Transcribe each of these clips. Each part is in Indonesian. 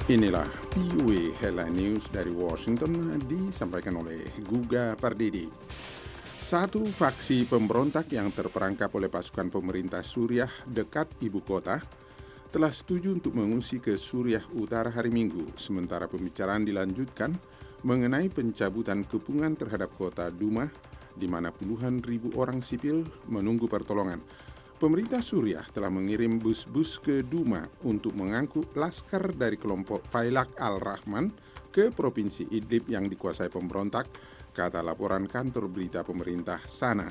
Inilah VOA Headline News dari Washington disampaikan oleh Guga Pardidi. Satu faksi pemberontak yang terperangkap oleh pasukan pemerintah Suriah dekat ibu kota telah setuju untuk mengungsi ke Suriah Utara hari Minggu, sementara pembicaraan dilanjutkan mengenai pencabutan kepungan terhadap kota Douma, di mana puluhan ribu orang sipil menunggu pertolongan. Pemerintah Suriah telah mengirim bus-bus ke Douma untuk mengangkut laskar dari kelompok Failaq al-Rahman ke Provinsi Idlib yang dikuasai pemberontak, kata laporan kantor berita pemerintah sana.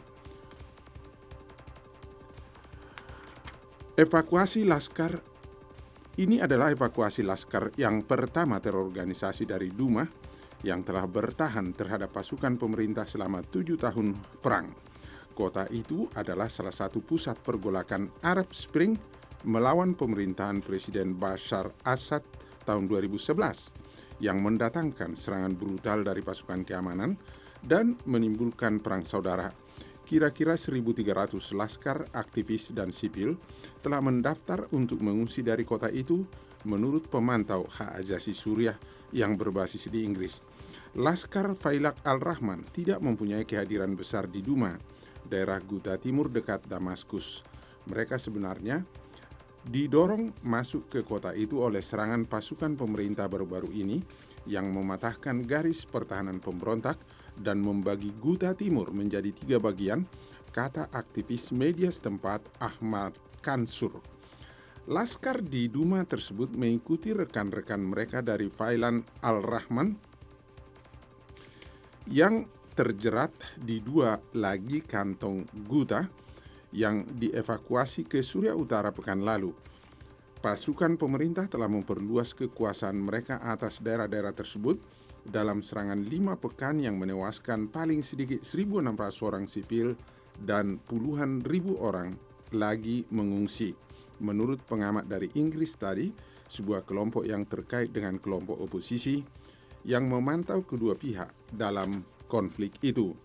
Ini adalah evakuasi laskar yang pertama terorganisasi dari Douma yang telah bertahan terhadap pasukan pemerintah selama 7 tahun perang. Kota itu adalah salah satu pusat pergolakan Arab Spring melawan pemerintahan Presiden Bashar Assad tahun 2011 yang mendatangkan serangan brutal dari pasukan keamanan dan menimbulkan perang saudara. Kira-kira 1.300 laskar, aktivis, dan sipil telah mendaftar untuk mengungsi dari kota itu menurut pemantau hak asasi Suriah yang berbasis di Inggris. Laskar Failaq al-Rahman tidak mempunyai kehadiran besar di Douma, daerah Ghouta Timur dekat Damaskus. Mereka sebenarnya didorong masuk ke kota itu oleh serangan pasukan pemerintah baru-baru ini yang mematahkan garis pertahanan pemberontak dan membagi Ghouta Timur menjadi 3 bagian, kata aktivis media setempat Ahmad Kansur. Laskar di Douma tersebut mengikuti rekan-rekan mereka dari Failaq al-Rahman yang terjerat di 2 lagi kantong Ghouta yang dievakuasi ke Suriah Utara pekan lalu. Pasukan pemerintah telah memperluas kekuasaan mereka atas daerah-daerah tersebut dalam serangan 5 pekan yang menewaskan paling sedikit 1.600 orang sipil dan puluhan ribu orang lagi mengungsi. Menurut pengamat dari Inggris tadi, sebuah kelompok yang terkait dengan kelompok oposisi yang memantau kedua pihak dalam konflik itu.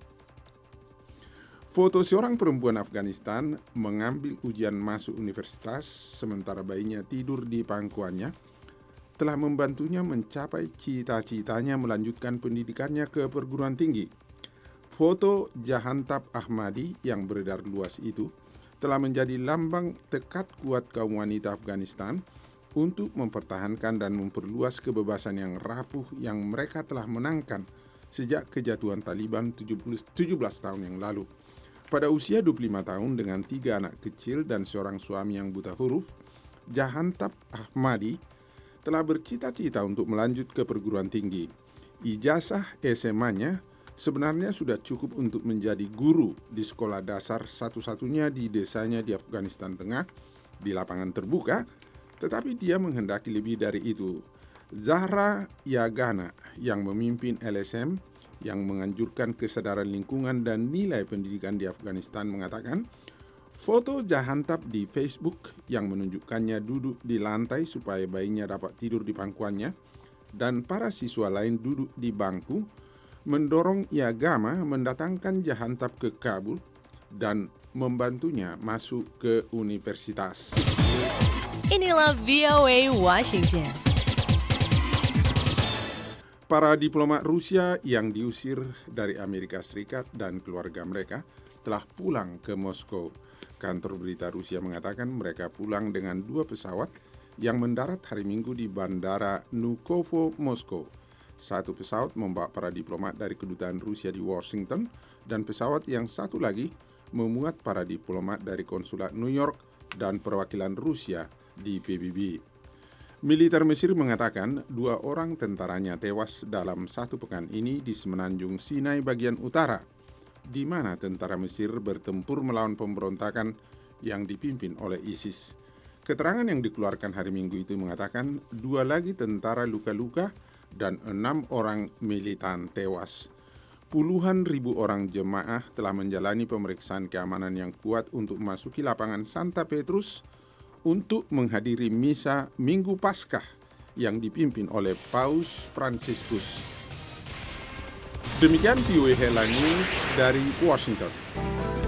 Foto seorang perempuan Afghanistan mengambil ujian masuk universitas sementara bayinya tidur di pangkuannya telah membantunya mencapai cita-citanya melanjutkan pendidikannya ke perguruan tinggi. Foto Jahantab Ahmadi yang beredar luas itu telah menjadi lambang tekad kuat kaum wanita Afghanistan untuk mempertahankan dan memperluas kebebasan yang rapuh yang mereka telah menangkan sejak kejatuhan Taliban 17 tahun yang lalu. Pada usia 25 tahun dengan 3 anak kecil dan seorang suami yang buta huruf, Jahantab Ahmadi telah bercita-cita untuk melanjut ke perguruan tinggi. Ijazah SMA-nya sebenarnya sudah cukup untuk menjadi guru di sekolah dasar satu-satunya di desanya di Afghanistan Tengah, di lapangan terbuka, tetapi dia menghendaki lebih dari itu. Zahra Yagana yang memimpin LSM yang menganjurkan kesadaran lingkungan dan nilai pendidikan di Afghanistan mengatakan foto Jahantab di Facebook yang menunjukkannya duduk di lantai supaya bayinya dapat tidur di pangkuannya dan para siswa lain duduk di bangku mendorong Yagama mendatangkan Jahantab ke Kabul dan membantunya masuk ke universitas. Inilah VOA Washington. Para diplomat Rusia yang diusir dari Amerika Serikat dan keluarga mereka telah pulang ke Moskow. Kantor berita Rusia mengatakan mereka pulang dengan 2 pesawat yang mendarat hari Minggu di Bandara Vnukovo, Moskow. 1 pesawat membawa para diplomat dari kedutaan Rusia di Washington dan pesawat yang satu lagi memuat para diplomat dari konsulat New York dan perwakilan Rusia di PBB. Militer Mesir mengatakan 2 orang tentaranya tewas dalam 1 pekan ini di semenanjung Sinai bagian utara, di mana tentara Mesir bertempur melawan pemberontakan yang dipimpin oleh ISIS. Keterangan yang dikeluarkan hari Minggu itu mengatakan 2 lagi tentara luka-luka dan 6 orang militan tewas. Puluhan ribu orang jemaah telah menjalani pemeriksaan keamanan yang kuat untuk memasuki lapangan Santa Petrus untuk menghadiri misa Minggu Paskah yang dipimpin oleh Paus Fransiskus. Demikian VOA Headline News dari Washington.